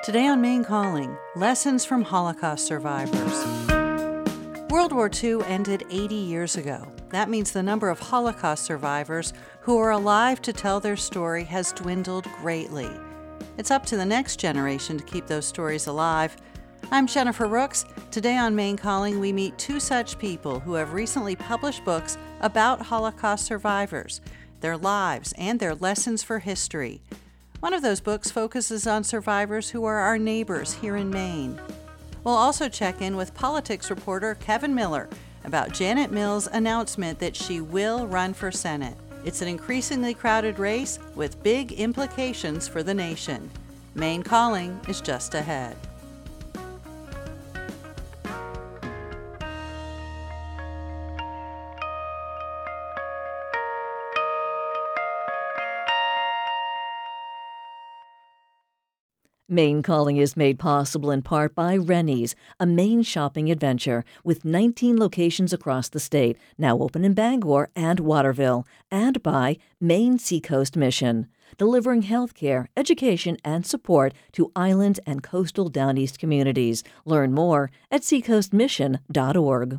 Today on Maine Calling, lessons from Holocaust survivors. World War II ended 80 years ago. That means the number of Holocaust survivors who are alive to tell their story has dwindled greatly. It's up to the next generation to keep those stories alive. I'm Jennifer Rooks. Today on Maine Calling, we meet two such people who have recently published books about Holocaust survivors, their lives, and their lessons for history. One of those books focuses on survivors who are our neighbors here in Maine. We'll also check in with politics reporter Kevin Miller about Janet Mills' announcement that she will run for Senate. It's an increasingly crowded race with big implications for the nation. Maine Calling is just ahead. Maine Calling is made possible in part by Rennie's, a Maine shopping adventure with 19 locations across the state, now open in Bangor and Waterville, and by Maine Seacoast Mission, delivering healthcare, education, and support to island and coastal Down East communities. Learn more at seacoastmission.org.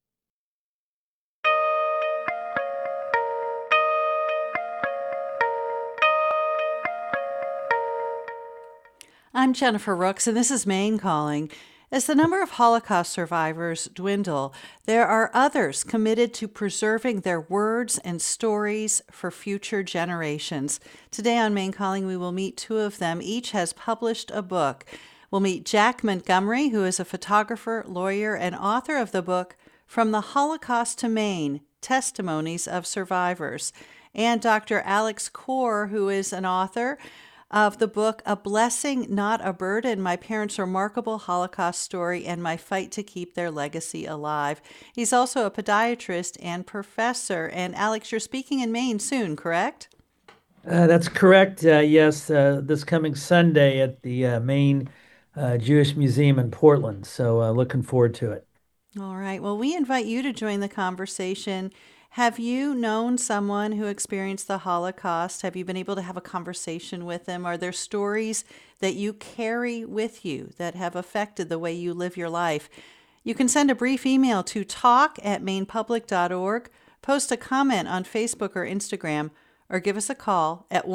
I'm Jennifer Rooks, and this is Maine Calling. As the number of Holocaust survivors dwindle, there are others committed to preserving their words and stories for future generations. Today on Maine Calling, we will meet two of them. Each has published a book. We'll meet Jack Montgomery, who is a photographer, lawyer, and author of the book From the Holocaust to Maine, Testimonies of Survivors, and Dr. Alex Corr, who is an author of the book A Blessing, Not a Burden, My Parents' Remarkable Holocaust Story and My Fight to Keep Their Legacy Alive. He's also a podiatrist and professor. And Alex, you're speaking in Maine soon, correct? That's correct. Yes, this coming Sunday at the Maine Jewish Museum in Portland. So looking forward to it. All right. Well, we invite you to join the conversation. Have you known someone who experienced the Holocaust? Have you been able to have a conversation with them? Are there stories that you carry with you that have affected the way you live your life? You can send a brief email to talk@mainepublic.org, post a comment on Facebook or Instagram, or give us a call at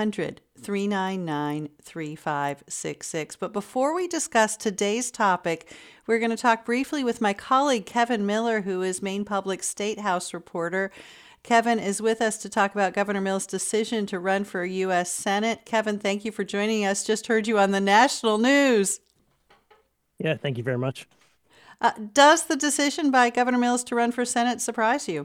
1-800-399-3566. But before we discuss today's topic, we're going to talk briefly with my colleague, Kevin Miller, who is Maine Public State House reporter. Kevin is with us to talk about Governor Mills' decision to run for U.S. Senate. Kevin, thank you for joining us. Just heard you on the national news. Yeah, thank you very much. Does the decision by Governor Mills to run for Senate surprise you?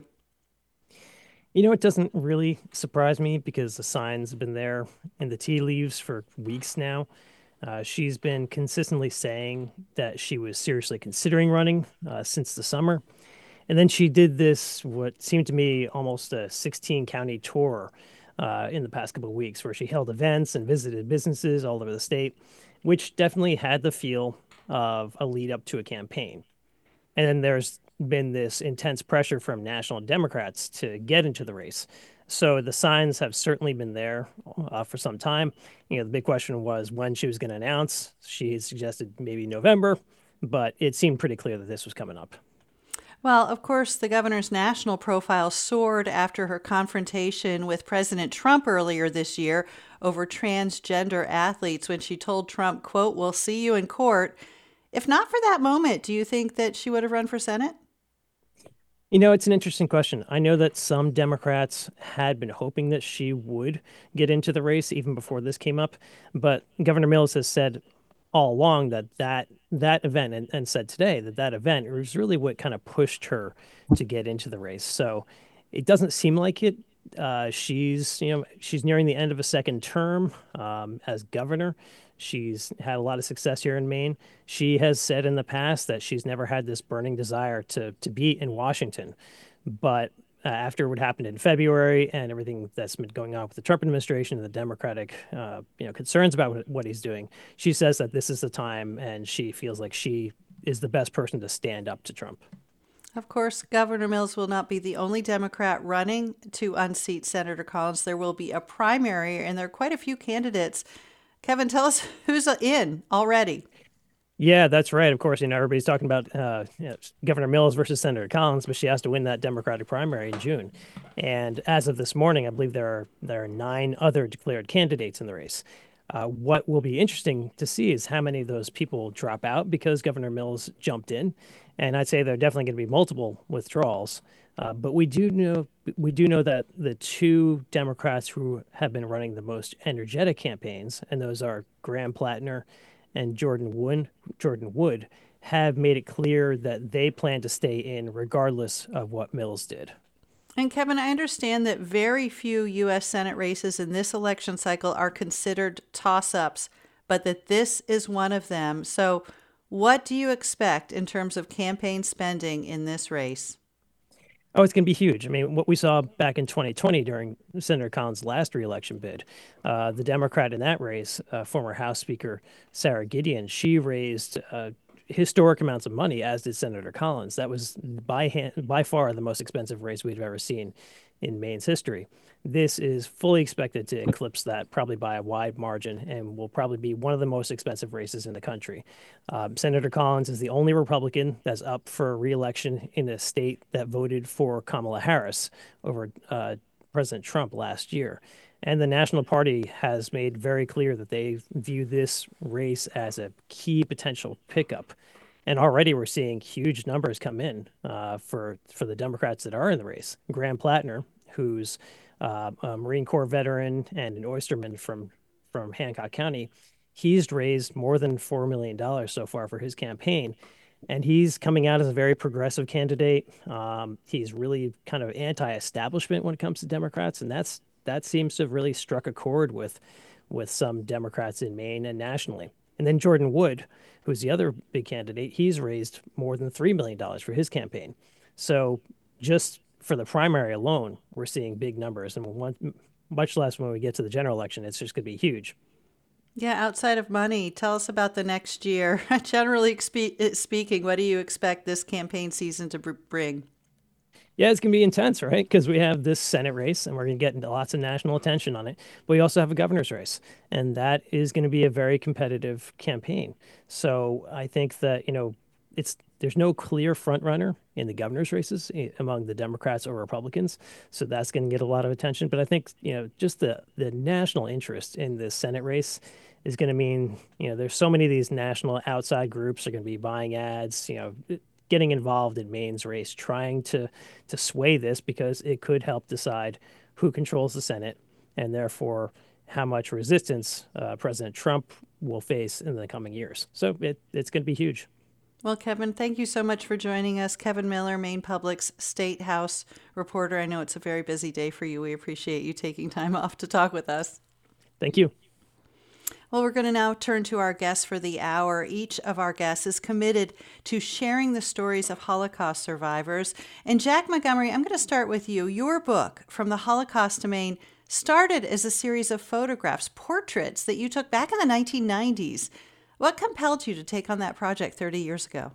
You know, it doesn't really surprise me because the signs have been there in the tea leaves for weeks now. She's been consistently saying that she was seriously considering running since the summer. And then she did this, what seemed to me almost a 16-county tour in the past couple of weeks, where she held events and visited businesses all over the state, which definitely had the feel of a lead up to a campaign. And then there's been this intense pressure from national Democrats to get into the race. So the signs have certainly been there for some time. You know, the big question was when she was going to announce. She suggested maybe November, but it seemed pretty clear that this was coming up. Well, of course, the governor's national profile soared after her confrontation with President Trump earlier this year over transgender athletes when she told Trump, quote, "We'll see you in court." If not for that moment, do you think that she would have run for Senate? You know, it's an interesting question. I know that some Democrats had been hoping that she would get into the race even before this came up, but Governor Mills has said all along that event and said today that event was really what kind of pushed her to get into the race. So it doesn't seem like it. She's nearing the end of a second term as governor. She's had a lot of success here in Maine. She has said in the past that she's never had this burning desire to be in Washington. But after what happened in February and everything that's been going on with the Trump administration and the Democratic concerns about what he's doing, she says that this is the time and she feels like she is the best person to stand up to Trump. Of course, Governor Mills will not be the only Democrat running to unseat Senator Collins. There will be a primary, and there are quite a few candidates. Kevin, tell us who's in already. Yeah, that's right. Of course, everybody's talking about Governor Mills versus Senator Collins, but she has to win that Democratic primary in June. And as of this morning, I believe there are 9 other declared candidates in the race. What will be interesting to see is how many of those people drop out because Governor Mills jumped in, and I'd say there are definitely going to be multiple withdrawals. But we do know that the 2 Democrats who have been running the most energetic campaigns, and those are Graham Plattner and Jordan Wood, have made it clear that they plan to stay in regardless of what Mills did. And Kevin, I understand that very few U.S. Senate races in this election cycle are considered toss-ups, but that this is one of them. So what do you expect in terms of campaign spending in this race? Oh, it's going to be huge. I mean, what we saw back in 2020 during Senator Collins' last reelection bid, the Democrat in that race, former House Speaker Sarah Gideon, she raised historic amounts of money, as did Senator Collins. That was by far the most expensive race we've ever seen in Maine's history. This is fully expected to eclipse that, probably by a wide margin, and will probably be one of the most expensive races in the country. Senator Collins is the only Republican that's up for re-election in a state that voted for Kamala Harris over President Trump last year. And the National Party has made very clear that they view this race as a key potential pickup. And already we're seeing huge numbers come in for the Democrats that are in the race. Graham Plattner, who's a Marine Corps veteran and an oysterman from Hancock County, he's raised more than $4 million so far for his campaign. And he's coming out as a very progressive candidate. He's really kind of anti-establishment when it comes to Democrats, and that seems to have really struck a chord with some Democrats in Maine and nationally. And then Jordan Wood, who's the other big candidate, he's raised more than $3 million for his campaign. So just for the primary alone, we're seeing big numbers. And much less when we get to the general election, it's just going to be huge. Yeah, outside of money, tell us about the next year. Generally speaking, what do you expect this campaign season to bring? Yeah, it's going to be intense, right? Because we have this Senate race and we're going to get lots of national attention on it. But we also have a governor's race, and that is going to be a very competitive campaign. So I think that, there's no clear front runner in the governor's races among the Democrats or Republicans. So that's going to get a lot of attention. But I think, just the national interest in this Senate race is going to mean, there's so many of these national outside groups are going to be buying ads, getting involved in Maine's race, trying to sway this because it could help decide who controls the Senate and therefore how much resistance President Trump will face in the coming years. So it's going to be huge. Well, Kevin, thank you so much for joining us. Kevin Miller, Maine Public's State House reporter. I know it's a very busy day for you. We appreciate you taking time off to talk with us. Thank you. Well, we're going to now turn to our guests for the hour. Each of our guests is committed to sharing the stories of Holocaust survivors. And Jack Montgomery, I'm going to start with you. Your book, From the Holocaust to Maine, started as a series of photographs, portraits that you took back in the 1990s. What compelled you to take on that project 30 years ago?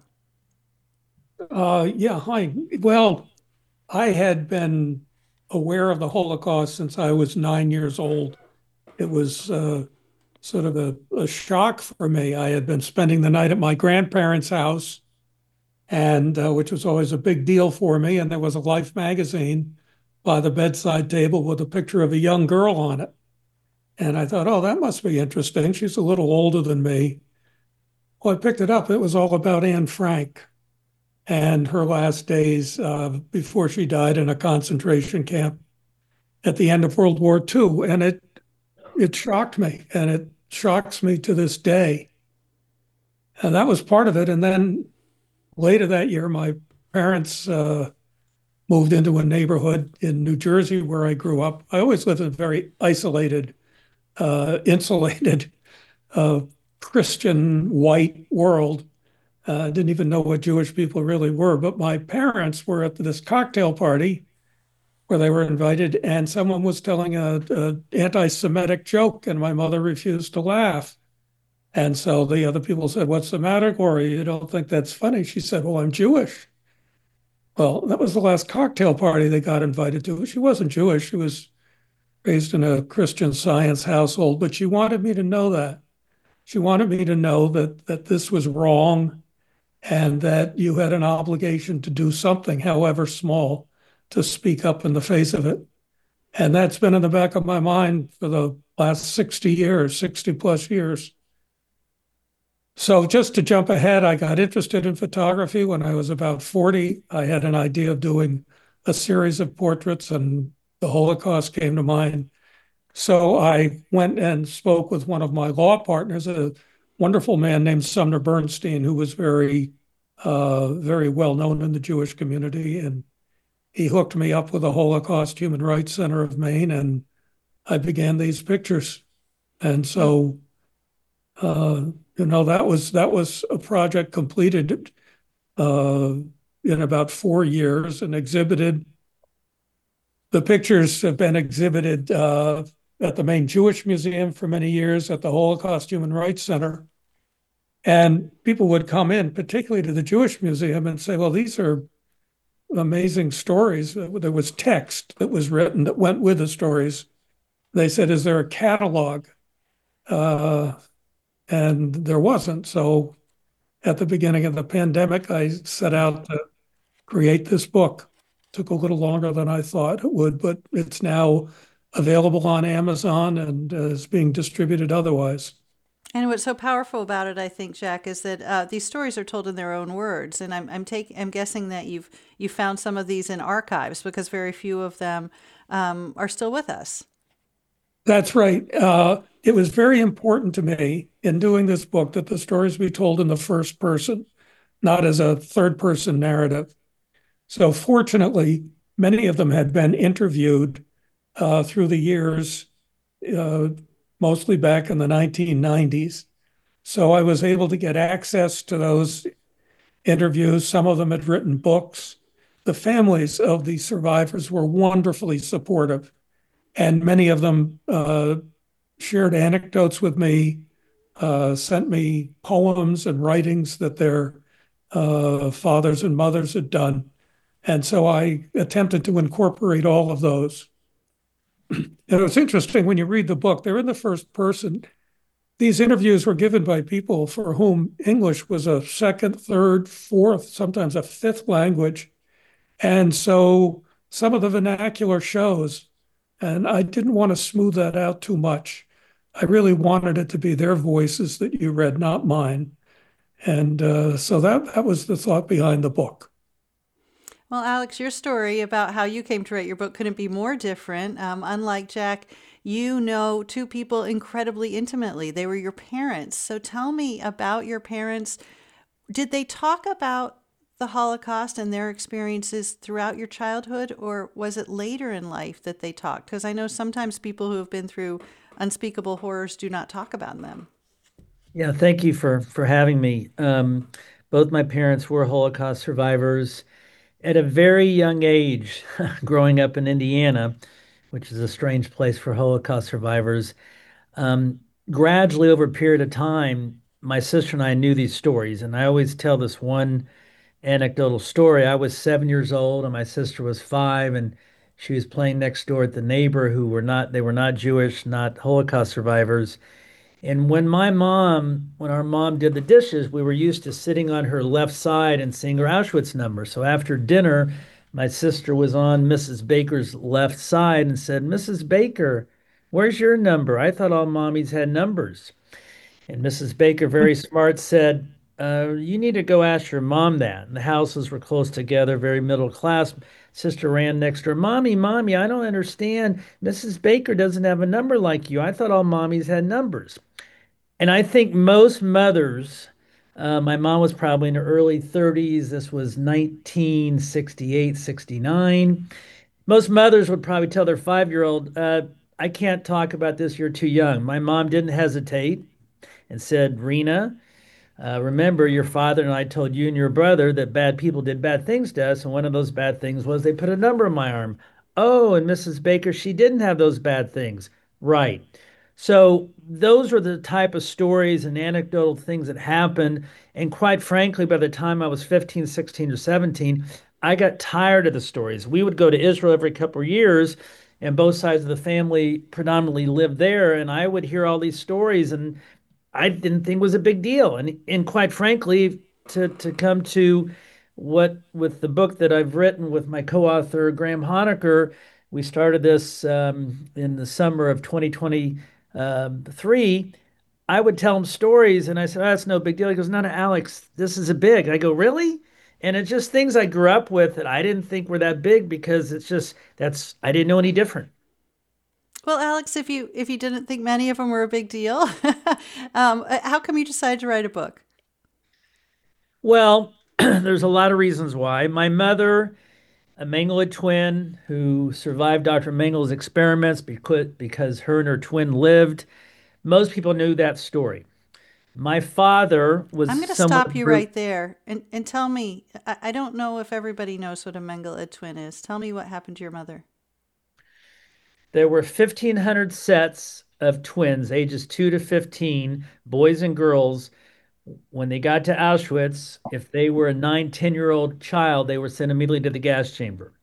Well, I had been aware of the Holocaust since I was 9 years old. It was sort of a shock for me. I had been spending the night at my grandparents' house, and which was always a big deal for me. And there was a Life magazine by the bedside table with a picture of a young girl on it. And I thought, oh, that must be interesting. She's a little older than me. Well, I picked it up. It was all about Anne Frank and her last days before she died in a concentration camp at the end of World War II. And it shocked me, and it shocks me to this day. And that was part of it. And then later that year, my parents moved into a neighborhood in New Jersey where I grew up. I always lived in a very isolated, insulated, Christian white world. Didn't even know what Jewish people really were. But my parents were at this cocktail party where they were invited, and someone was telling an anti-Semitic joke, and my mother refused to laugh. And so the other people said, "What's the matter, Gloria? You don't think that's funny?" She said, "Well, I'm Jewish." Well, that was the last cocktail party they got invited to. She wasn't Jewish. She was raised in a Christian Science household, but she wanted me to know that. She wanted me to know that this was wrong and that you had an obligation to do something, however small, to speak up in the face of it. And that's been in the back of my mind for the last 60 years, 60 plus years. So just to jump ahead, I got interested in photography when I was about 40. I had an idea of doing a series of portraits, and the Holocaust came to mind. So I went and spoke with one of my law partners, a wonderful man named Sumner Bernstein, who was very well known in the Jewish community. And he hooked me up with the Holocaust Human Rights Center of Maine, and I began these pictures. And so, that was a project completed in about 4 years and exhibited. The pictures have been exhibited at the Maine Jewish Museum for many years, at the Holocaust Human Rights Center. And people would come in, particularly to the Jewish Museum, and say, well, these are amazing stories. There was text that was written that went with the stories. They said, is there a catalog? And there wasn't. So at the beginning of the pandemic, I set out to create this book. Took a little longer than I thought it would, but it's now available on Amazon and is being distributed otherwise. And what's so powerful about it, I think, Jack, is that these stories are told in their own words. And I'm guessing that you found some of these in archives, because very few of them are still with us. That's right. It was very important to me in doing this book that the stories be told in the first person, not as a third person narrative. So fortunately, many of them had been interviewed through the years, mostly back in the 1990s. So I was able to get access to those interviews. Some of them had written books. The families of the survivors were wonderfully supportive, and many of them shared anecdotes with me, sent me poems and writings that their fathers and mothers had done. And so I attempted to incorporate all of those. And it's interesting when you read the book, they're in the first person. These interviews were given by people for whom English was a second, third, fourth, sometimes a fifth language. And so some of the vernacular shows, and I didn't want to smooth that out too much. I really wanted it to be their voices that you read, not mine. And so that was the thought behind the book. Well, Alex, your story about how you came to write your book couldn't be more different. Unlike Jack, you know two people incredibly intimately. They were your parents. So tell me about your parents. Did they talk about the Holocaust and their experiences throughout your childhood, or was it later in life that they talked? Because I know sometimes people who have been through unspeakable horrors do not talk about them. Yeah, thank you for having me. Both my parents were Holocaust survivors. At a very young age, growing up in Indiana, which is a strange place for Holocaust survivors, gradually over a period of time, my sister and I knew these stories. And I always tell this one anecdotal story. I was 7 years old and my sister was 5, and she was playing next door at the neighbor who were not Jewish, not Holocaust survivors. And when our mom did the dishes, we were used to sitting on her left side and seeing her Auschwitz number. So after dinner, my sister was on Mrs. Baker's left side and said, Mrs. Baker, where's your number? I thought all mommies had numbers. And Mrs. Baker, very smart, said, you need to go ask your mom that. And the houses were close together, very middle class. Sister ran next to her. Mommy, I don't understand. Mrs. Baker doesn't have a number like you. I thought all mommies had numbers. And I think most mothers, my mom was probably in her early 30s. This was 1968, 69. Most mothers would probably tell their 5-year-old, I can't talk about this. You're too young. My mom didn't hesitate and said, Rena, remember your father and I told you and your brother that bad people did bad things to us. And one of those bad things was they put a number on my arm. Oh, and Mrs. Baker, she didn't have those bad things. Right. So those were the type of stories and anecdotal things that happened. And quite frankly, by the time I was 15, 16, or 17, I got tired of the stories. We would go to Israel every couple of years, and both sides of the family predominantly lived there. And I would hear all these stories, and I didn't think it was a big deal. And quite frankly, to come to what with the book that I've written with my co-author Graham Honaker, we started this in the summer of 2023. I would tell him stories, and I said, "Oh, that's no big deal." He goes, "No, no, Alex, this is a big." I go, "Really?" And it's just things I grew up with that I didn't think were that big because it's just I didn't know any different. Well, Alex, if you didn't think many of them were a big deal, how come you decided to write a book? Well, there's a lot of reasons why. My mother, a Mengele twin who survived Dr. Mengel's experiments because her and her twin lived. Most people knew that story. My father was I'm going to somewhat stop you right there and tell me, I don't know if everybody knows what a Mengele twin is. Tell me what happened to your mother. There were 1,500 sets of twins, ages 2 to 15, boys and girls. When they got to Auschwitz, if they were a 9, 10-year-old child, they were sent immediately to the gas chamber.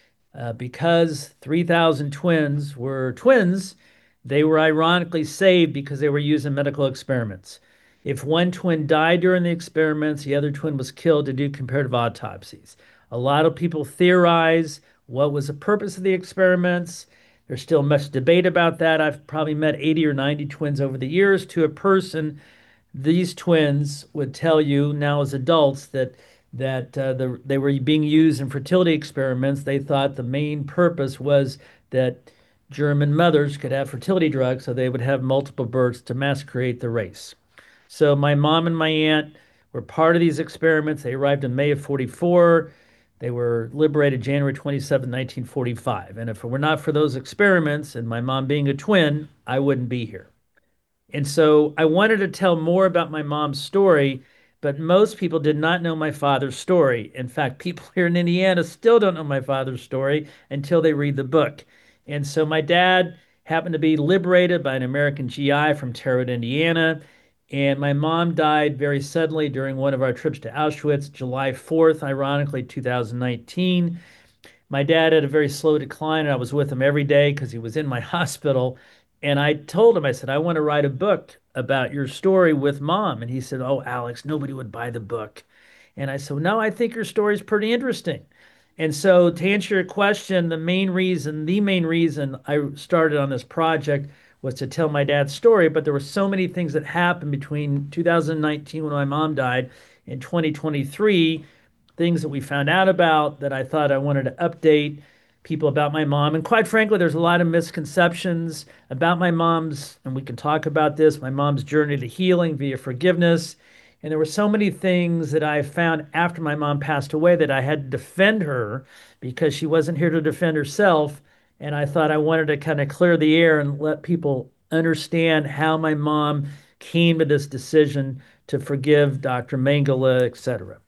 Because 3,000 twins were twins, they were ironically saved because they were used in medical experiments. If one twin died during the experiments, the other twin was killed to do comparative autopsies. A lot of people theorize what was the purpose of the experiments. There's still much debate about that. I've probably met 80 or 90 twins over the years. To a person, these twins would tell you now as adults that they were being used in fertility experiments. They thought the main purpose was that German mothers could have fertility drugs so they would have multiple births to mass create the race. So my mom and my aunt were part of these experiments. They arrived in May of 44. They were liberated January 27, 1945. And if it were not for those experiments and my mom being a twin, I wouldn't be here. And so I wanted to tell more about my mom's story, but most people did not know my father's story. In fact, people here in Indiana still don't know my father's story until they read the book. And so my dad happened to be liberated by an American GI from Terre Haute, Indiana. And my mom died very suddenly during one of our trips to Auschwitz, July 4th, ironically, 2019. My dad had a very slow decline, and I was with him every day because he was in my hospital. And I told him, I said, "I want to write a book about your story with Mom." And he said, "Oh, Alex, nobody would buy the book." And I said, "Well, no, I think your story is pretty interesting." And so to answer your question, the main reason I started on this project was to tell my dad's story. But there were so many things that happened between 2019 when my mom died and 2023, things that we found out about that I thought I wanted to update people about my mom. And quite frankly, there's a lot of misconceptions about my mom's, and we can talk about this, my mom's journey to healing via forgiveness. And there were so many things that I found after my mom passed away that I had to defend her because she wasn't here to defend herself. And I thought I wanted to kind of clear the air and let people understand how my mom came to this decision to forgive Dr. Mengele, etc.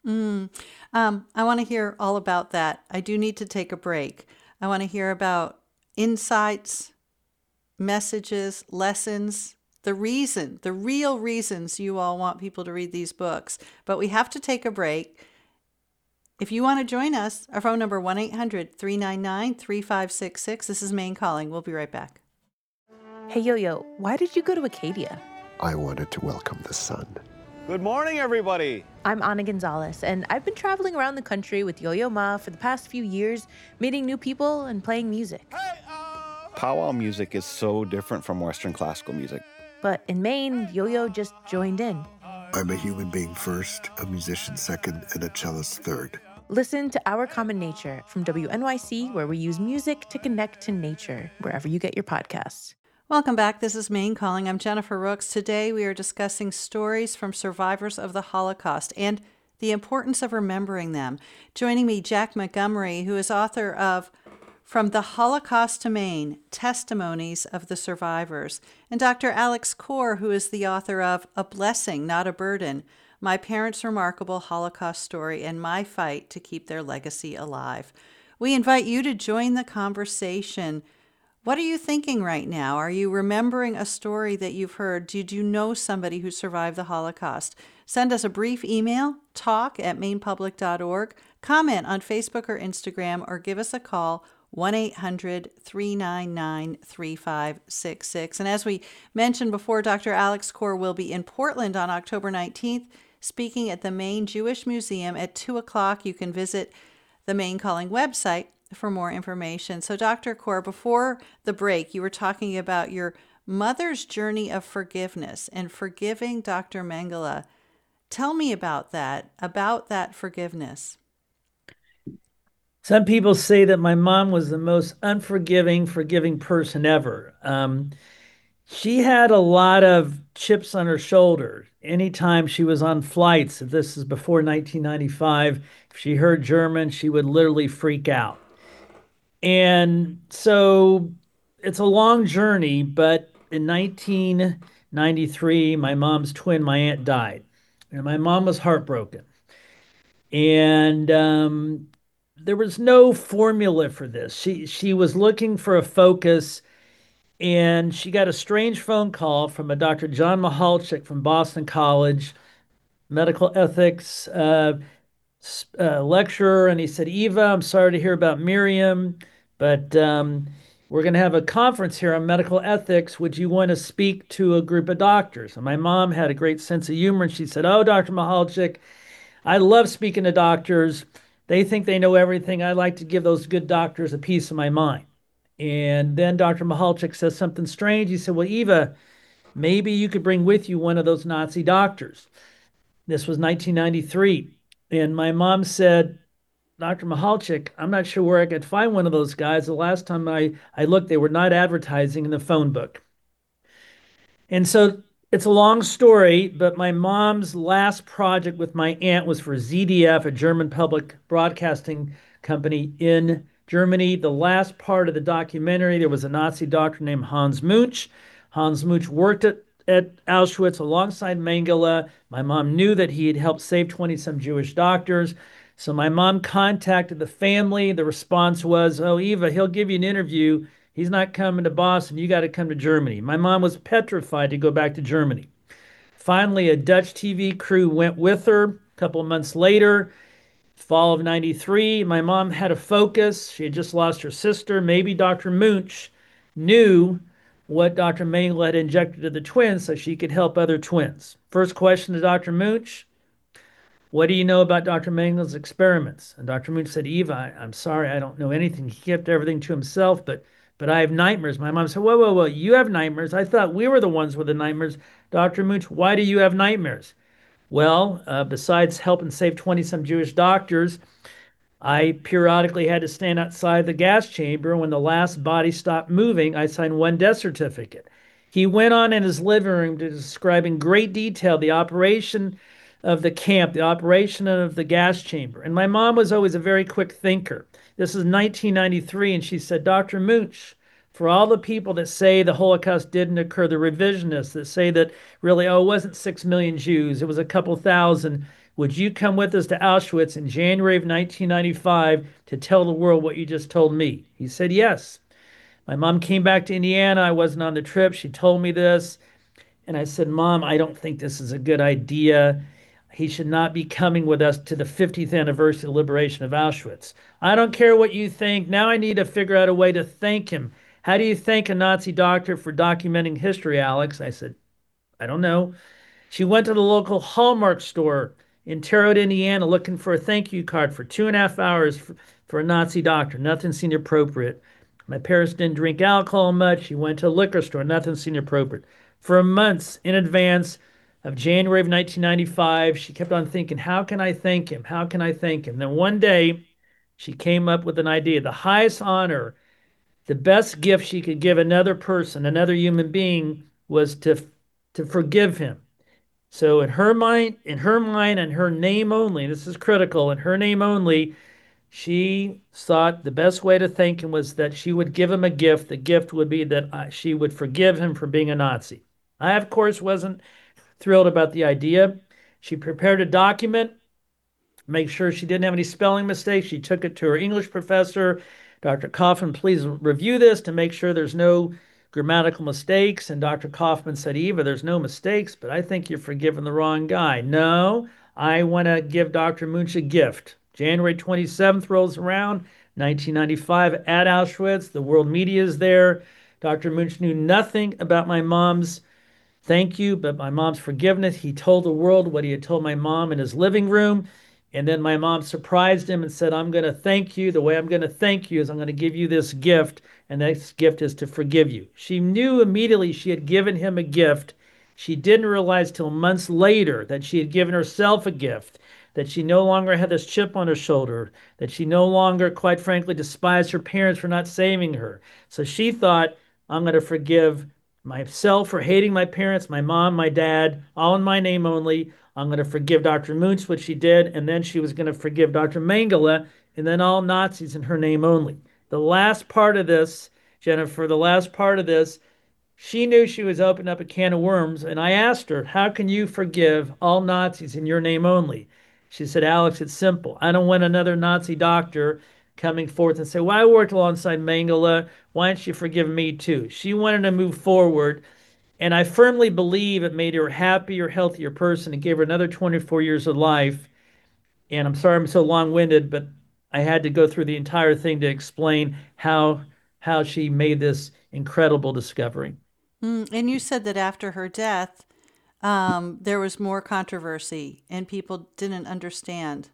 I want to hear all about that. I do need to take a break. I want to hear about insights, messages, lessons, the real reasons you all want people to read these books. But we have to take a break. If you want to join us, our phone number 1-800-399-3566. This is Maine Calling. We'll be right back. Hey, Yo-Yo, why did you go to Acadia? I wanted to welcome the sun. Good morning, everybody. I'm Ana Gonzalez, and I've been traveling around the country with Yo-Yo Ma for the past few years, meeting new people and playing music. Powwow music is so different from Western classical music. But in Maine, Yo-Yo just joined in. I'm a human being first, a musician second, and a cellist third. Listen to Our Common Nature from WNYC, where we use music to connect to nature, wherever you get your podcasts. Welcome back. This is Maine Calling. I'm Jennifer Rooks. Today we are discussing stories from survivors of the Holocaust and the importance of remembering them. Joining me, Jack Montgomery, who is author of From the Holocaust to Maine, Testimonies of the Survivors, and Dr. Alex Corr, who is the author of A Blessing, Not a Burden, My Parents' Remarkable Holocaust Story and My Fight to Keep Their Legacy Alive. We invite you to join the conversation. What are you thinking right now? Are you remembering a story that you've heard? Did you know somebody who survived the Holocaust? Send us a brief email, talk@mainepublic.org, comment on Facebook or Instagram, or give us a call, 1-800-399-3566. And as we mentioned before, Dr. Alex Corr will be in Portland on October 19th, speaking at the Maine Jewish Museum at 2 o'clock. You can visit the Maine Calling website for more information. So, Dr. Corr, before the break, you were talking about your mother's journey of forgiveness and forgiving Dr. Mengele. Tell me about that forgiveness. Some people say that my mom was the most forgiving person ever. She had a lot of chips on her shoulder. Anytime she was on flights, if this is before 1995, if she heard German, she would literally freak out. And so it's a long journey, but in 1993, my mom's twin, my aunt, died. And my mom was heartbroken. And there was no formula for this. She was looking for a focus, and she got a strange phone call from a Dr. John Mihalchik from Boston College, medical ethics lecturer, and he said, "Eva, I'm sorry to hear about Miriam, but we're going to have a conference here on medical ethics. Would you want to speak to a group of doctors?" And my mom had a great sense of humor, and she said, "Oh, Dr. Mihalchik, I love speaking to doctors. They think they know everything. I like to give those good doctors a piece of my mind." And then Dr. Mihalchik says something strange. He said, "Well, Eva, maybe you could bring with you one of those Nazi doctors." This was 1993. And my mom said, "Dr. Mihalchik, I'm not sure where I could find one of those guys. The last time I looked, they were not advertising in the phone book." And so it's a long story, but my mom's last project with my aunt was for ZDF, a German public broadcasting company in Germany. The last part of the documentary, there was a Nazi doctor named Hans Munch. Hans Munch worked at Auschwitz alongside Mengele. My mom knew that he had helped save 20-some Jewish doctors. So my mom contacted the family. The response was, "Oh, Eva, he'll give you an interview. He's not coming to Boston. You got to come to Germany." My mom was petrified to go back to Germany. Finally, a Dutch TV crew went with her. A couple of months later, fall of 93, my mom had a focus. She had just lost her sister. Maybe Dr. Munch knew what Dr. Mengele had injected to the twins so she could help other twins. First question to Dr. Munch: "What do you know about Dr. Mengele's experiments?" And Dr. Munch said, "Eva, I'm sorry, I don't know anything. He kept everything to himself, but I have nightmares." My mom said, Whoa, you have nightmares? I thought we were the ones with the nightmares. Dr. Munch, why do you have nightmares? "Well, besides helping save 20-some Jewish doctors, I periodically had to stand outside the gas chamber. When the last body stopped moving, I signed one death certificate." He went on in his living room to describe in great detail the operation of the camp, the operation of the gas chamber. And my mom was always a very quick thinker. This is 1993, and she said, "Dr. Munch, for all the people that say the Holocaust didn't occur, the revisionists that say that really, it wasn't 6 million Jews, it was a couple thousand, would you come with us to Auschwitz in January of 1995 to tell the world what you just told me?" He said, "Yes." My mom came back to Indiana. I wasn't on the trip. She told me this. And I said, "Mom, I don't think this is a good idea. He should not be coming with us to the 50th anniversary of the liberation of Auschwitz." "I don't care what you think. Now I need to figure out a way to thank him." "How do you thank a Nazi doctor for documenting history, Alex?" I said, "I don't know." She went to the local Hallmark store in Terre Haute, Indiana, looking for a thank you card for 2.5 hours for a Nazi doctor. Nothing seemed appropriate. My parents didn't drink alcohol much. She went to a liquor store. Nothing seemed appropriate. For months in advance of January of 1995, she kept on thinking, how can I thank him? How can I thank him? Then one day, she came up with an idea. The highest honor, the best gift she could give another person, another human being, was to forgive him. So in her mind, and her name only, and this is critical, in her name only, she thought the best way to thank him was that she would give him a gift. The gift would be that she would forgive him for being a Nazi. I, of course, wasn't thrilled about the idea. She prepared a document, make sure she didn't have any spelling mistakes. She took it to her English professor. "Dr. Kaufman, please review this to make sure there's no grammatical mistakes." And Dr. Kaufman said, "Eva, there's no mistakes, but I think you're forgiving the wrong guy." "No, I want to give Dr. Munch a gift." January 27th rolls around, 1995 at Auschwitz. The world media is there. Dr. Munch knew nothing about my mom's thank you, but my mom's forgiveness. He told the world what he had told my mom in his living room. And then my mom surprised him and said, I'm going to thank you. The way I'm going to thank you is I'm going to give you this gift. And this gift is to forgive you. She knew immediately she had given him a gift. She didn't realize till months later that she had given herself a gift, that she no longer had this chip on her shoulder, that she no longer, quite frankly, despised her parents for not saving her. So she thought, I'm going to forgive myself for hating my parents, my mom, my dad, all in my name only. I'm going to forgive Dr. Munch, which she did, and then she was going to forgive Dr. Mengele, and then all Nazis in her name only. The last part of this, Jennifer, the last part of this, she knew she was opening up a can of worms, and I asked her, how can you forgive all Nazis in your name only? She said, Alex, it's simple. I don't want another Nazi doctor coming forth and say, well, I worked alongside Mengele. Why don't you forgive me too? She wanted to move forward. And I firmly believe it made her a happier, healthier person. It gave her another 24 years of life. And I'm sorry I'm so long-winded, but I had to go through the entire thing to explain how she made this incredible discovery. And you said that after her death, there was more controversy and people didn't understand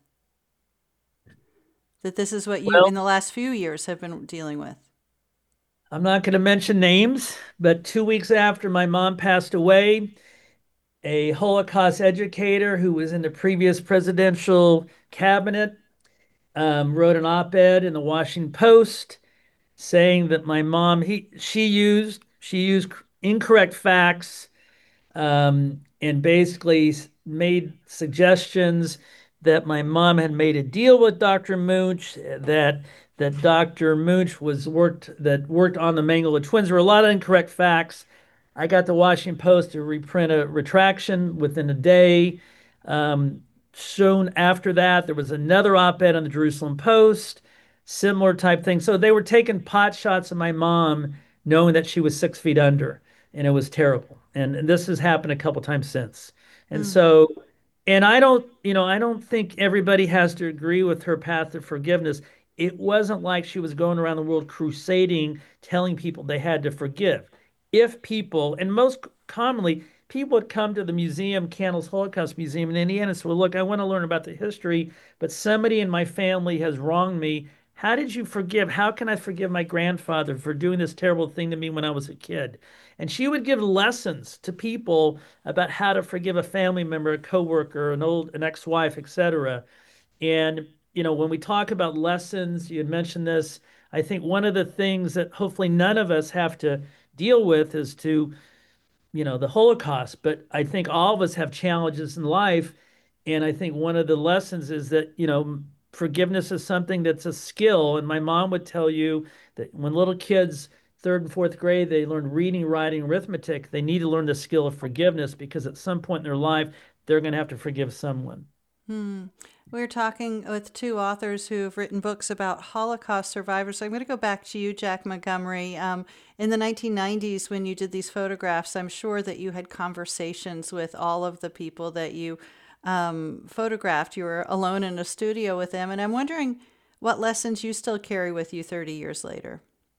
that this is what you, in the last few years, have been dealing with. I'm not going to mention names, but 2 weeks after my mom passed away, a Holocaust educator who was in the previous presidential cabinet wrote an op-ed in the Washington Post saying that my mom, she used incorrect facts, and basically made suggestions that my mom had made a deal with Dr. Munch, that Dr. Munch worked on the Mengele twins. There were a lot of incorrect facts. I got the Washington Post to reprint a retraction within a day. Soon after that, there was another op-ed on the Jerusalem Post, similar type thing. So they were taking pot shots at my mom, knowing that she was 6 feet under, and it was terrible. And this has happened a couple times since. And so, and I don't think everybody has to agree with her path of forgiveness. It wasn't like she was going around the world crusading, telling people they had to forgive. If people, and most commonly, people would come to the museum, Candles Holocaust Museum in Indiana, and say, well, look, I want to learn about the history, but somebody in my family has wronged me. How did you forgive? How can I forgive my grandfather for doing this terrible thing to me when I was a kid? And she would give lessons to people about how to forgive a family member, a coworker, an ex-wife, etc. And, when we talk about lessons, you had mentioned this, I think one of the things that hopefully none of us have to deal with is the Holocaust. But I think all of us have challenges in life. And I think one of the lessons is that, forgiveness is something that's a skill. And my mom would tell you that when little kids, third and fourth grade, they learn reading, writing, arithmetic, they need to learn the skill of forgiveness because at some point in their life, they're going to have to forgive someone. We're talking with two authors who have written books about Holocaust survivors. So I'm going to go back to you, Jack Montgomery. In the 1990s, when you did these photographs, I'm sure that you had conversations with all of the people that you photographed. You were alone in a studio with them. And I'm wondering what lessons you still carry with you 30 years later.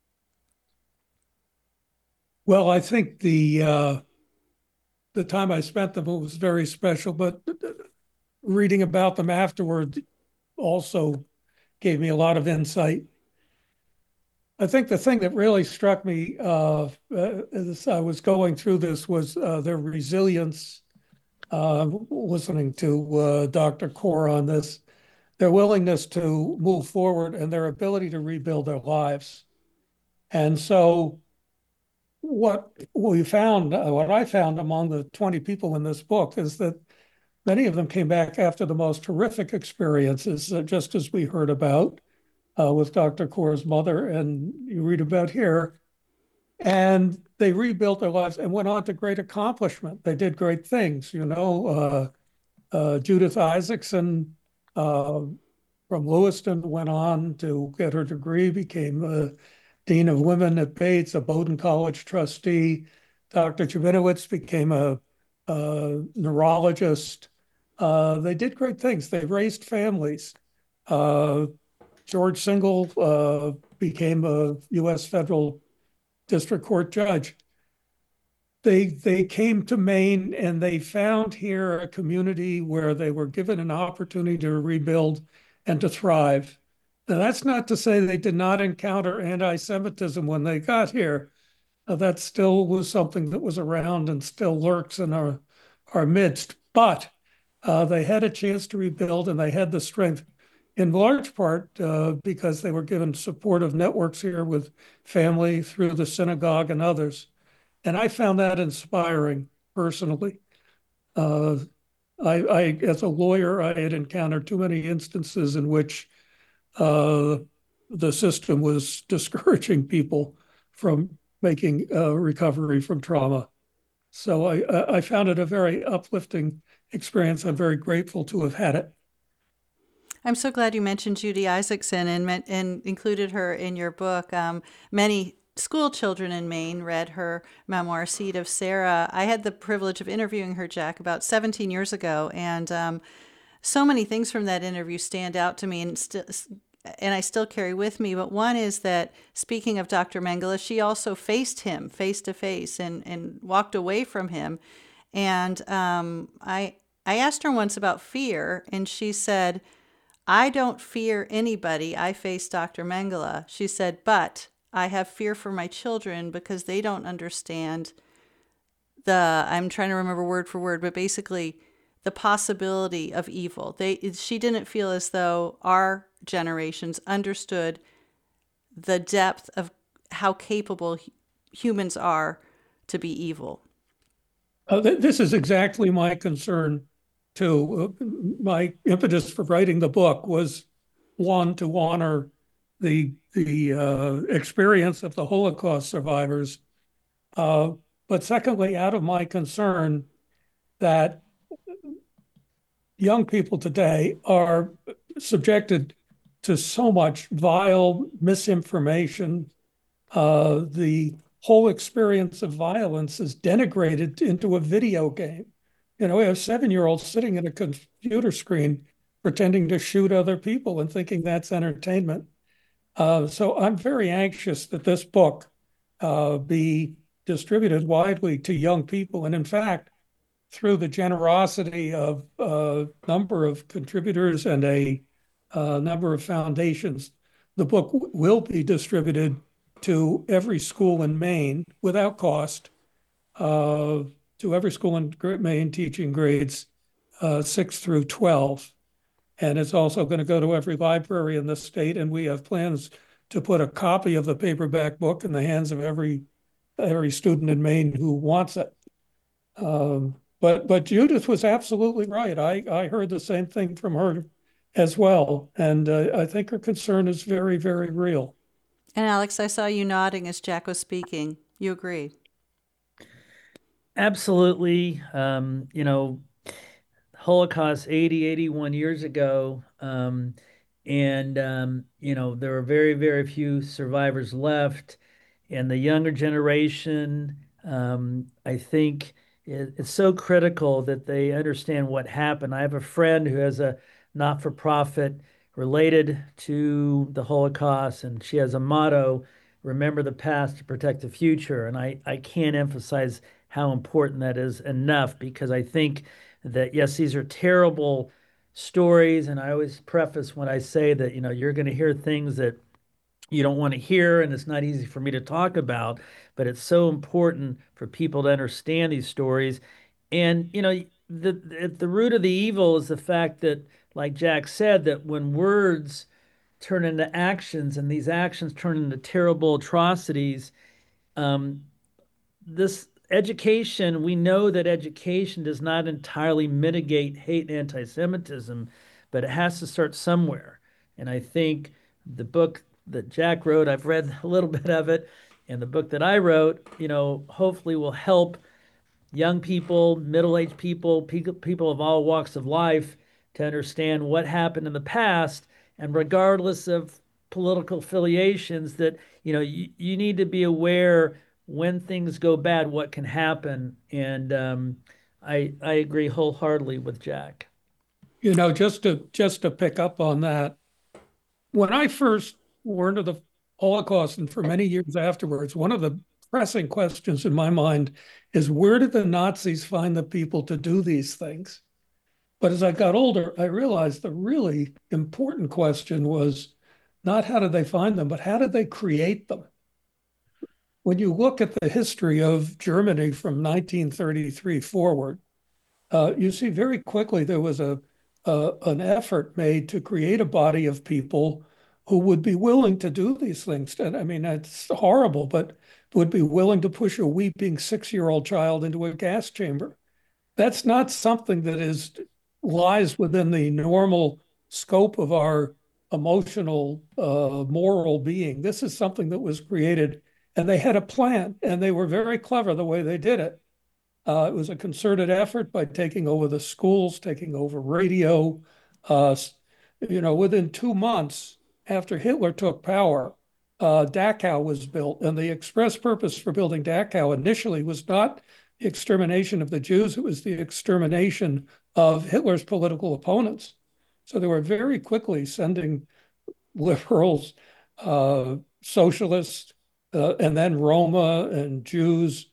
Well, I think the time I spent them was very special, but reading about them afterward also gave me a lot of insight. I think the thing that really struck me as I was going through this was their resilience, listening to Dr. Kaur on this, their willingness to move forward and their ability to rebuild their lives. And so what I found among the 20 people in this book is that many of them came back after the most horrific experiences, just as we heard about with Dr. Kaur's mother, and you read about here. And they rebuilt their lives and went on to great accomplishment. They did great things. Judith Isaacson from Lewiston went on to get her degree, became Dean of Women at Bates, a Bowdoin College trustee. Dr. Jabinowitz became a neurologist. They did great things. They raised families. George Singal became a U.S. federal district court judge. They came to Maine and they found here a community where they were given an opportunity to rebuild and to thrive. Now, that's not to say they did not encounter anti-Semitism when they got here. That still was something that was around and still lurks in our midst. But they had a chance to rebuild, and they had the strength, in large part because they were given supportive networks here with family through the synagogue and others. And I found that inspiring personally. As a lawyer, I had encountered too many instances in which the system was discouraging people from making recovery from trauma. So I found it a very uplifting experience. I'm very grateful to have had it. I'm so glad you mentioned Judy Isaacson and included her in your book. Many school children in Maine read her memoir, Seed of Sarah. I had the privilege of interviewing her, Jack, about 17 years ago, and so many things from that interview stand out to me and I still carry with me. But one is that, speaking of Dr. Mengele, she also faced him face to face and walked away from him. And I asked her once about fear, and she said, "I don't fear anybody. I face Dr. Mengele." She said, "But I have fear for my children because they don't understand I'm trying to remember word for word, but basically the possibility of evil. She didn't feel as though our generations understood the depth of how capable humans are to be evil." This is exactly my concern too. My impetus for writing the book was, one, to honor the experience of the Holocaust survivors, but secondly, out of my concern that young people today are subjected to so much vile misinformation. The whole experience of violence is denigrated into a video game. We have 7-year-olds sitting at a computer screen pretending to shoot other people and thinking that's entertainment. So I'm very anxious that this book be distributed widely to young people. And in fact, through the generosity of a number of contributors and a number of foundations, the book will be distributed to every school in Maine without cost, to every school in Maine teaching grades 6 through 12. And it's also going to go to every library in the state. And we have plans to put a copy of the paperback book in the hands of every student in Maine who wants it. But Judith was absolutely right. I heard the same thing from her as well. And I think her concern is very, very real. And Alex, I saw you nodding as Jack was speaking. You agree? Absolutely. Holocaust 81 years ago. There were very, very few survivors left. And the younger generation, I think it's so critical that they understand what happened. I have a friend who has a not-for-profit related to the Holocaust, and she has a motto, "Remember the past to protect the future." And I can't emphasize how important that is enough, because I think that, yes, these are terrible stories. And I always preface when I say that, you're going to hear things that you don't want to hear, and it's not easy for me to talk about, but it's so important for people to understand these stories. And, at the root of the evil is the fact that, like Jack said, that when words turn into actions and these actions turn into terrible atrocities, this education, we know that education does not entirely mitigate hate and anti-Semitism, but it has to start somewhere. And I think the book that Jack wrote, I've read a little bit of it, and the book that I wrote, hopefully will help young people, middle-aged people, people of all walks of life to understand what happened in the past. And regardless of political affiliations, that, you need to be aware when things go bad, what can happen. And I agree wholeheartedly with Jack. Just to pick up on that, when I first learned of the Holocaust and for many years afterwards, one of the pressing questions in my mind is where did the Nazis find the people to do these things? But as I got older, I realized the really important question was not how did they find them, but how did they create them? When you look at the history of Germany from 1933 forward, you see very quickly there was an effort made to create a body of people who would be willing to do these things. And I mean, it's horrible, but would be willing to push a weeping 6-year-old child into a gas chamber. That's not something that lies within the normal scope of our emotional, moral being. This is something that was created, and they had a plan, and they were very clever the way they did it. It was a concerted effort by taking over the schools, taking over radio. Within 2 months after Hitler took power, Dachau was built. And the express purpose for building Dachau initially was not the extermination of the Jews, it was the extermination of Hitler's political opponents. So they were very quickly sending liberals, socialists, and then Roma and Jews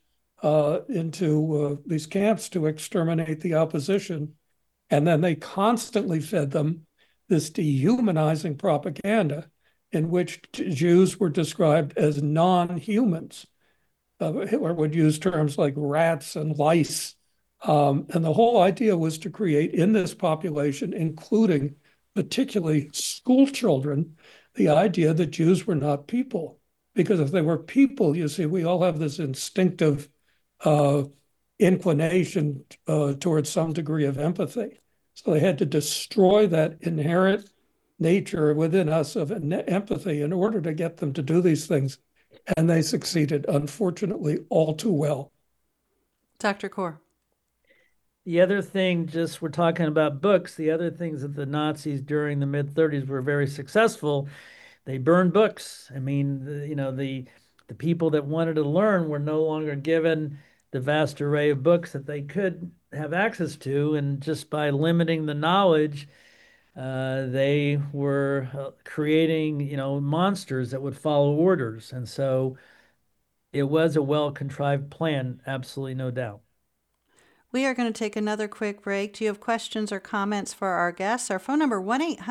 into these camps to exterminate the opposition. And then they constantly fed them this dehumanizing propaganda in which Jews were described as non-humans. Hitler would use terms like rats and lice. And the whole idea was to create in this population, including particularly school children, the idea that Jews were not people. Because if they were people, you see, we all have this instinctive inclination towards some degree of empathy. So they had to destroy that inherent nature within us of empathy in order to get them to do these things. And they succeeded, unfortunately, all too well. Dr. Corr. The other thing, just we're talking about books, the other things that the Nazis during the mid-30s were very successful, they burned books. I mean, the people that wanted to learn were no longer given the vast array of books that they could have access to. And just by limiting the knowledge, they were creating, monsters that would follow orders. And so it was a well-contrived plan, absolutely no doubt. We are going to take another quick break. Do you have questions or comments for our guests? Our phone number,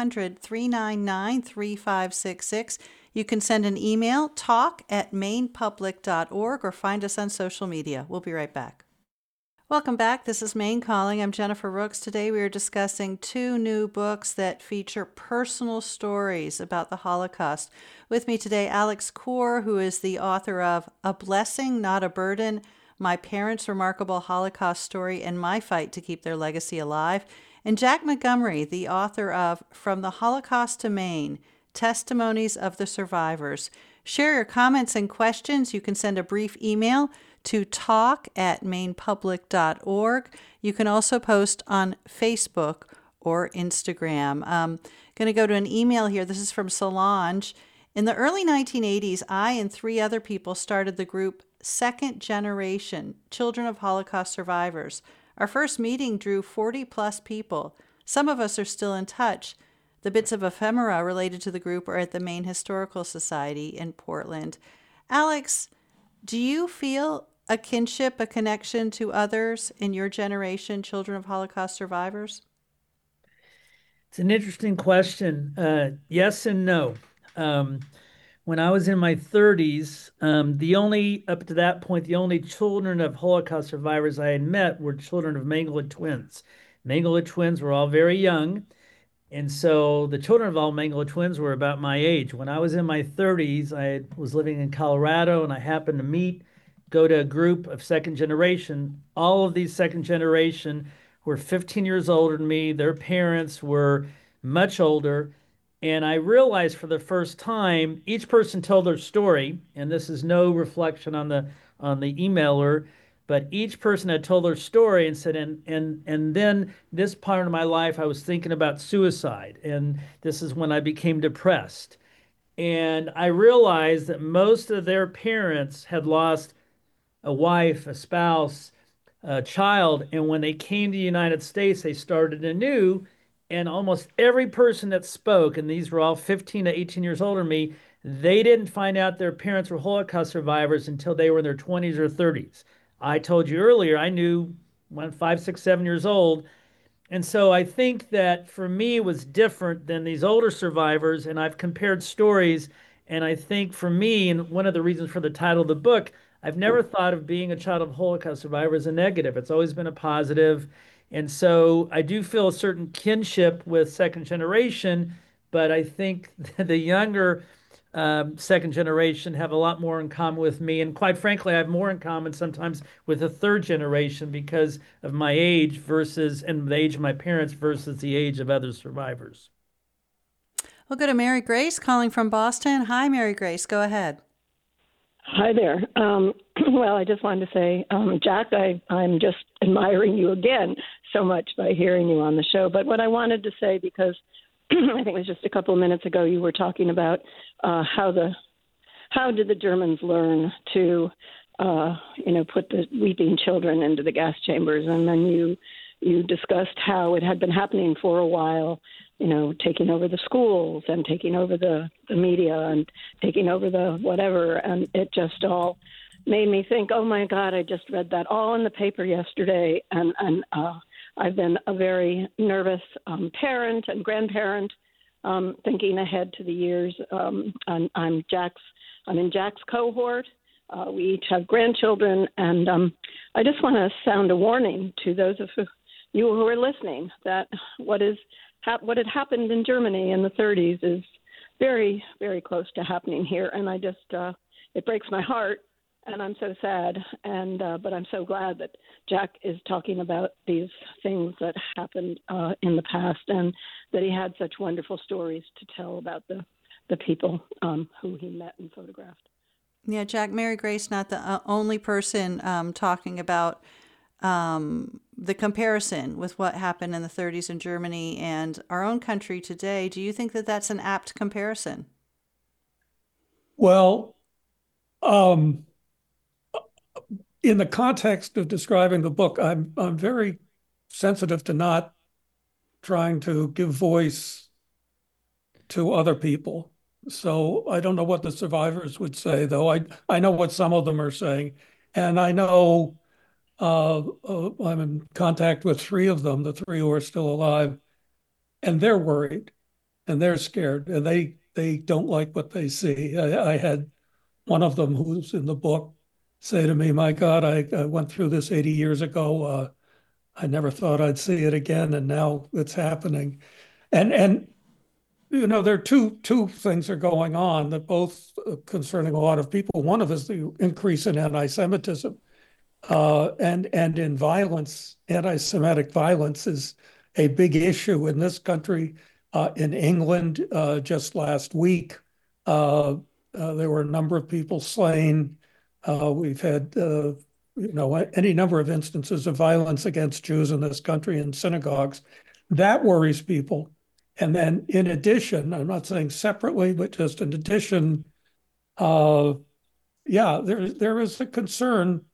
1-800-399-3566. You can send an email, talk@mainepublic.org, or find us on social media. We'll be right back. Welcome back. This is Maine Calling. I'm Jennifer Rooks. Today we are discussing 2 new books that feature personal stories about the Holocaust. With me today, Alex Corr, who is the author of A Blessing, Not a Burden, My Parents' Remarkable Holocaust Story and My Fight to Keep Their Legacy Alive, and Jack Montgomery, the author of From the Holocaust to Maine, Testimonies of the Survivors. Share your comments and questions. You can send a brief email to talk@mainepublic.org. You can also post on Facebook or Instagram. Going to go to an email here. This is from Solange. In the early 1980s, I and 3 other people started the group Second Generation, Children of Holocaust Survivors. Our first meeting drew 40-plus people. Some of us are still in touch. The bits of ephemera related to the group are at the Maine Historical Society in Portland. Alex, do you feel a kinship, a connection to others in your generation, children of Holocaust survivors? It's an interesting question. Yes and no. When I was in my 30s, up to that point, the only children of Holocaust survivors I had met were children of Mengele twins. Mengele twins were all very young. And so the children of all Mengele twins were about my age. When I was in my 30s, I was living in Colorado, and I happened to go to a group of second generation. All of these second generation were 15 years older than me. Their parents were much older. And I realized for the first time, each person told their story, and this is no reflection on the emailer, but each person had told their story and said, and then this part of my life, I was thinking about suicide, and this is when I became depressed. And I realized that most of their parents had lost a wife, a spouse, a child, and when they came to the United States, they started anew. And almost every person that spoke, and these were all 15 to 18 years older than me, they didn't find out their parents were Holocaust survivors until they were in their 20s or 30s. I told you earlier, I knew when 5, 6, 7 years old. And so I think that for me it was different than these older survivors, and I've compared stories. And I think for me, and one of the reasons for the title of the book, I've never thought of being a child of Holocaust survivor as a negative. It's always been a positive. And so I do feel a certain kinship with second generation, but I think the younger second generation have a lot more in common with me. And quite frankly, I have more in common sometimes with the third generation because of my age versus, and the age of my parents versus the age of other survivors. We'll go to Mary Grace calling from Boston. Hi, Mary Grace. Go ahead. Hi there. Well, I just wanted to say, Jack, I'm just admiring you again so much by hearing you on the show. But what I wanted to say, because I think it was just a couple of minutes ago, you were talking about how did the Germans learn to, put the weeping children into the gas chambers, and then you discussed how it had been happening for a while, taking over the schools and taking over the media and taking over the whatever, and it just all made me think, oh my God, I just read that all in the paper yesterday, and I've been a very nervous parent and grandparent, thinking ahead to the years. I'm in Jack's cohort. We each have grandchildren, and I just want to sound a warning to those of you who are listening that what had happened in Germany in the 30s is very, very close to happening here, and I just it breaks my heart. And I'm so sad, but I'm so glad that Jack is talking about these things that happened in the past, and that he had such wonderful stories to tell about the people who he met and photographed. Yeah, Jack, Mary Grace, not the only person talking about the comparison with what happened in the 30s in Germany and our own country today. Do you think that that's an apt comparison? Well, in the context of describing the book, I'm very sensitive to not trying to give voice to other people. So I don't know what the survivors would say, though. I know what some of them are saying, and I know I'm in contact with 3 of them, the 3 who are still alive, and they're worried, and they're scared, and they don't like what they see. I had one of them who's in the book say to me, my God, I went through this 80 years ago. I never thought I'd see it again, and now it's happening. And there are two things are going on that both concerning a lot of people. One of is the increase in anti-Semitism, and in violence. Anti-Semitic violence is a big issue in this country. In England, just last week, there were a number of people slain. We've had, any number of instances of violence against Jews in this country in synagogues. That worries people. And then in addition, I'm not saying separately, but just in addition, there is a concern,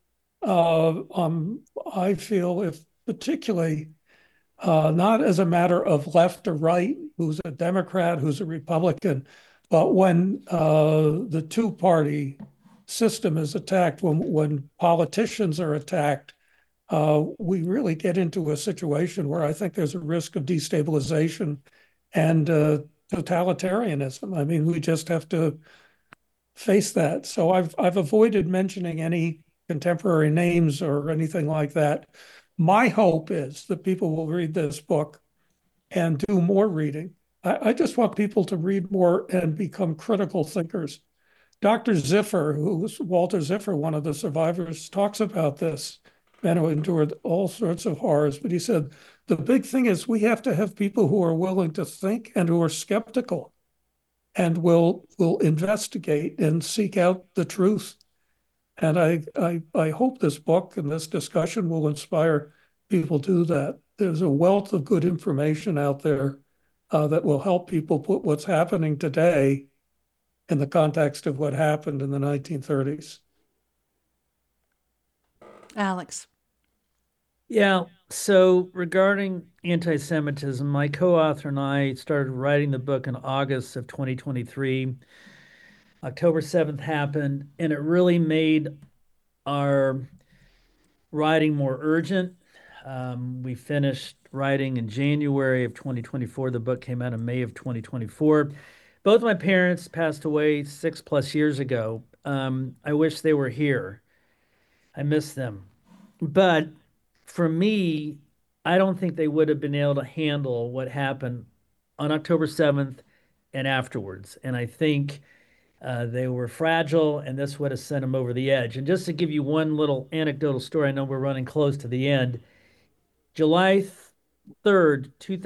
I feel, if particularly not as a matter of left or right, who's a Democrat, who's a Republican, but when the two-party system is attacked, when politicians are attacked, we really get into a situation where I think there's a risk of destabilization and totalitarianism. I mean, we just have to face that. So I've avoided mentioning any contemporary names or anything like that. My hope is that people will read this book and do more reading. I just want people to read more and become critical thinkers. Dr. Ziffer, Walter Ziffer, one of the survivors, talks about this, man who endured all sorts of horrors. But he said, the big thing is we have to have people who are willing to think and who are skeptical and will investigate and seek out the truth. And I hope this book and this discussion will inspire people to do that. There's a wealth of good information out there that will help people put what's happening today in the context of what happened in the 1930s. Alex. Yeah. So regarding anti-Semitism, my co-author and I started writing the book in August of 2023. October 7th happened, and it really made our writing more urgent. We finished writing in January of 2024. The book came out in May of 2024. Both my parents passed away 6+ years ago. I wish they were here. I miss them. But for me, I don't think they would have been able to handle what happened on October 7th and afterwards. And I think they were fragile, and this would have sent them over the edge. And just to give you one little anecdotal story, I know we're running close to the end. July 3rd,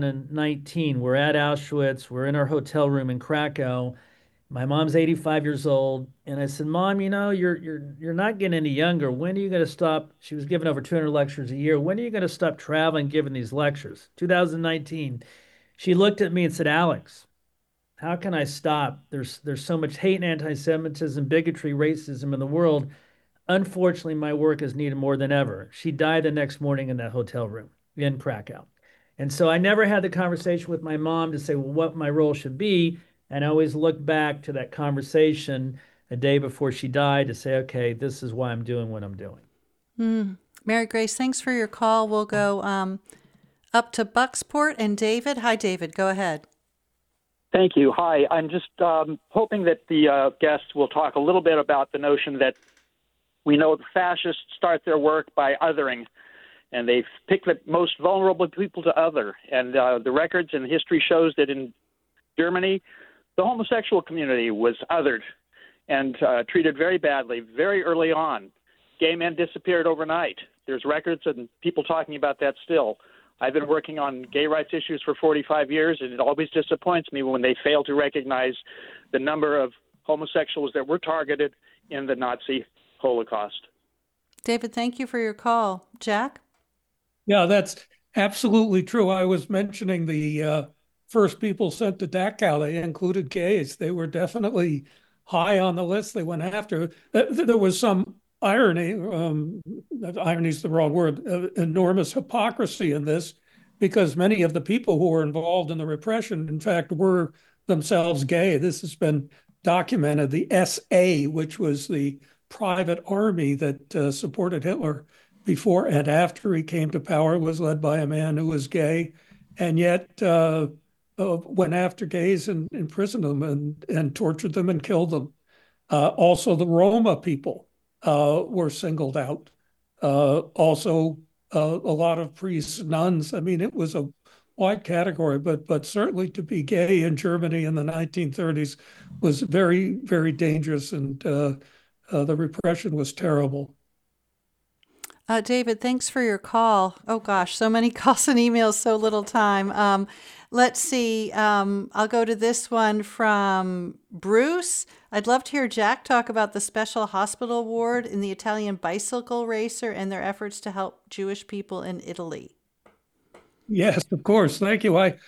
2019, we're at Auschwitz. We're in our hotel room in Krakow. My mom's 85 years old, and I said, "Mom, you're not getting any younger. When are you going to stop?" She was giving over 200 lectures a year. "When are you going to stop traveling, giving these lectures?" 2019. She looked at me and said, "Alex, how can I stop? There's so much hate and anti-Semitism, bigotry, racism in the world. Unfortunately, my work is needed more than ever." She died the next morning in that hotel room in Krakow. And so I never had the conversation with my mom to say, well, what my role should be. And I always look back to that conversation a day before she died to say, okay, this is why I'm doing what I'm doing. Mary Grace, thanks for your call. We'll go up to Bucksport and David. Hi, David. Go ahead. Thank you. Hi. I'm just hoping that the guests will talk a little bit about the notion that we know the fascists start their work by othering, and they pick the most vulnerable people to other. And the records and history shows that in Germany, the homosexual community was othered and treated very badly very early on. Gay men disappeared overnight. There's records and people talking about that still. I've been working on gay rights issues for 45 years, and it always disappoints me when they fail to recognize the number of homosexuals that were targeted in the Nazi Holocaust. David, thank you for your call. Jack? Yeah, that's absolutely true. I was mentioning the first people sent to Dachau. They included gays. They were definitely high on the list. They went after. There was some irony. Irony is the wrong word. Enormous hypocrisy in this, because many of the people who were involved in the repression, in fact, were themselves gay. This has been documented. The SA, which was the private army that supported Hitler before and after he came to power, was led by a man who was gay, and yet went after gays and imprisoned them and tortured them and killed them. Also, the Roma people were singled out. Also, a lot of priests, nuns. I mean, it was a wide category, but certainly to be gay in Germany in the 1930s was very, very dangerous, and the repression was terrible. David, thanks for your call. Oh gosh, so many calls and emails, so little time. Let's see. I'll go to this one from Bruce. I'd love to hear Jack talk about the special hospital ward in the Italian bicycle racer and their efforts to help Jewish people in Italy. Yes, of course. Thank you. I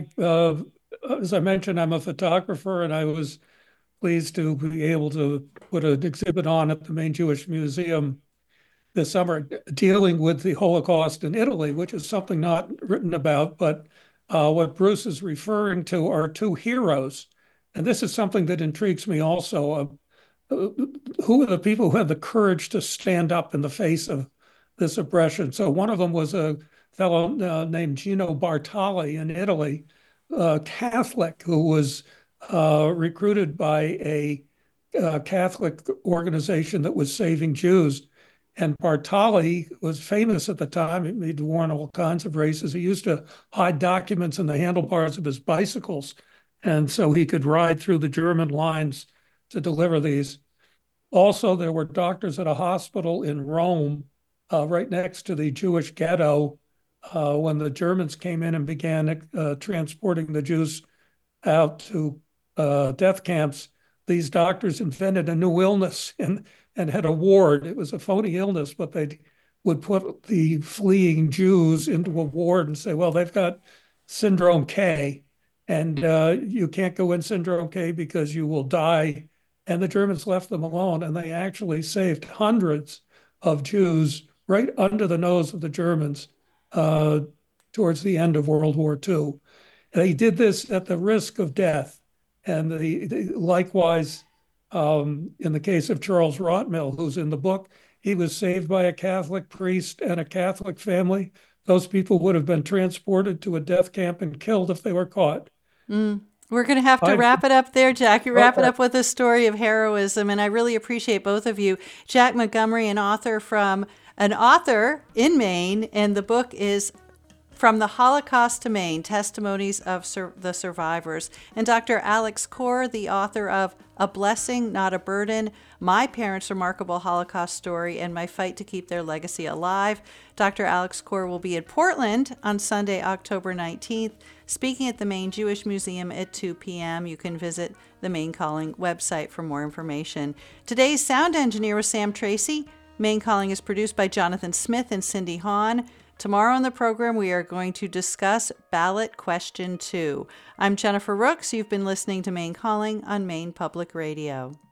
as I mentioned, I'm a photographer, and I was pleased to be able to put an exhibit on at the Main Jewish Museum this summer dealing with the Holocaust in Italy, which is something not written about, but what Bruce is referring to are two heroes. And this is something that intrigues me also. Who are the people who had the courage to stand up in the face of this oppression? So one of them was a fellow named Gino Bartali in Italy, a Catholic who was recruited by a Catholic organization that was saving Jews. And Bartali was famous at the time. He'd worn all kinds of races. He used to hide documents in the handlebars of his bicycles, and so he could ride through the German lines to deliver these. Also, there were doctors at a hospital in Rome, right next to the Jewish ghetto, when the Germans came in and began transporting the Jews out to death camps. These doctors invented a new illness and had a ward. It was a phony illness, but they would put the fleeing Jews into a ward and say, well, they've got syndrome K, and you can't go in syndrome K because you will die. And the Germans left them alone, and they actually saved hundreds of Jews right under the nose of the Germans towards the end of World War II. They did this at the risk of death. And likewise, in the case of Charles Rotmill, who's in the book, he was saved by a Catholic priest and a Catholic family. Those people would have been transported to a death camp and killed if they were caught. We're going to have to wrap it up there, Jack. You wrap it up with a story of heroism, and I really appreciate both of you. Jack Montgomery, an author in Maine, and the book is From the Holocaust to Maine, Testimonies of the Survivors. And Dr. Alex Corr, the author of A Blessing, Not a Burden, My Parents' Remarkable Holocaust Story and My Fight to Keep Their Legacy Alive. Dr. Alex Corr will be in Portland on Sunday, October 19th, speaking at the Maine Jewish Museum at 2 p.m. You can visit the Maine Calling website for more information. Today's sound engineer was Sam Tracy. Maine Calling is produced by Jonathan Smith and Cindy Hahn. Tomorrow on the program, we are going to discuss ballot question 2. I'm Jennifer Rooks. You've been listening to Maine Calling on Maine Public Radio.